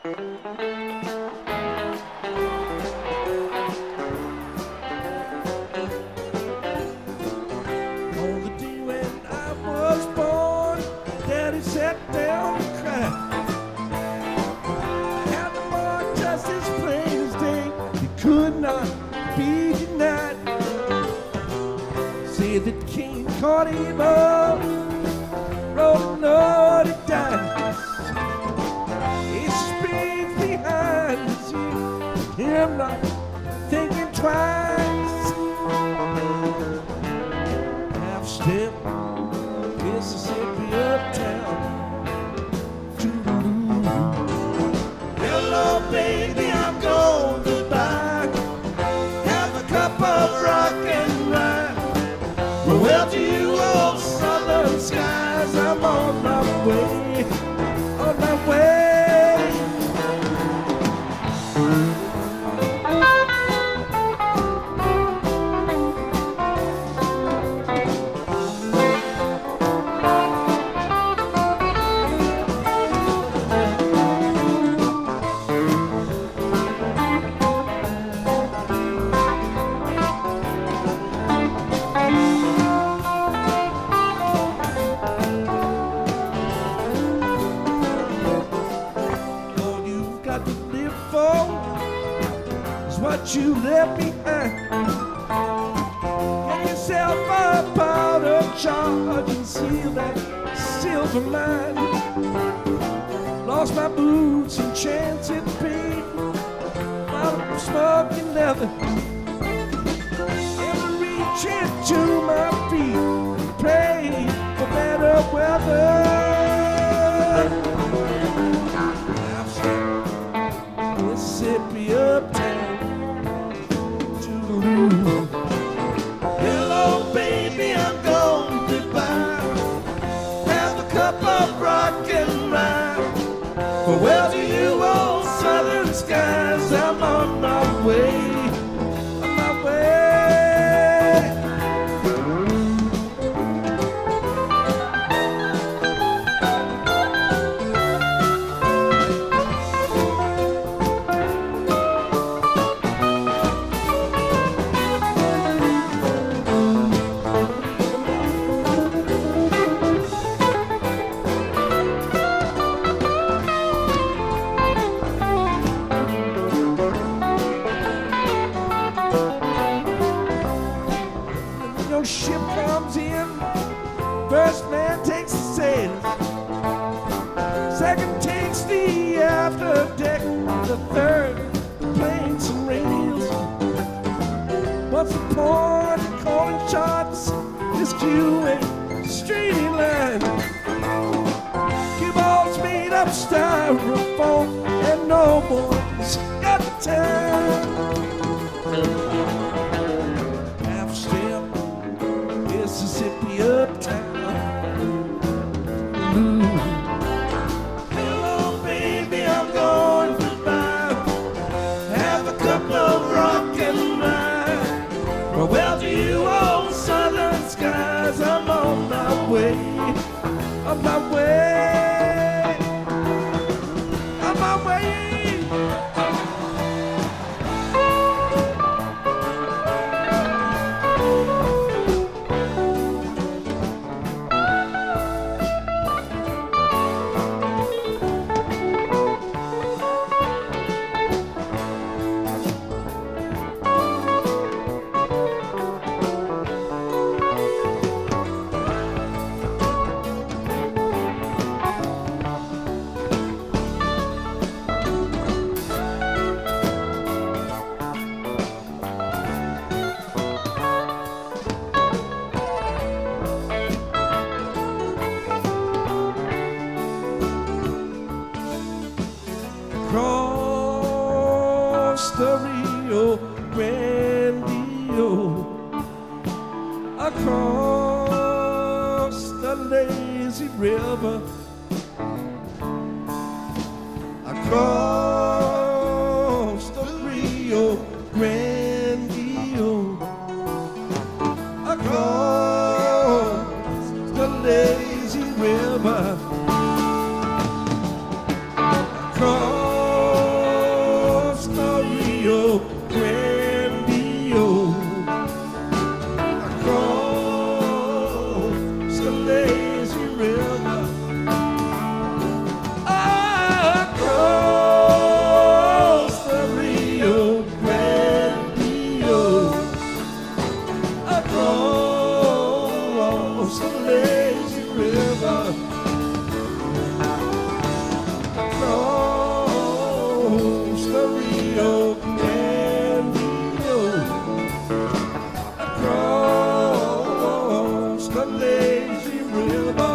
On the day when I was born, Daddy sat down and cried. And the boy just as plain as day, he could not be denied. Say that King caught him up, wrote a note, he died. He springs behind the scene, him not thinking twice. Half step, Mississippi uptown. Hello, baby, I'm going goodbye. Have a cup of rock and rye. Well, to you old southern skies, I'm on my way, on my way. What you left behind. Get yourself a powder charge and seal that silver mine. Lost my boots and chance at pain, out of smoking leather. Ever reach into my feet and pray for better weather. Mississippi uptown. Hello, baby, I'm going goodbye. Have a cup of rock and rye. Farewell to you, old southern skies. I'm on my way, on my way. Ship comes in, first man takes the sails, second takes the after deck, the third planes and rails. What's the point of calling shots? This queue ain't straight in line. Cue balls made of styrofoam and no one's got the time. Mississippi uptown. Hello, baby, I'm going goodbye. Have a cup of rock and rye. Farewell to you, old southern skies. I'm on my way, on my way, on my way. Across the Rio Grande, across the lazy river, across the Rio Grande, across the lazy river, across across the lazy river, across the Rio Grande, across the lazy river.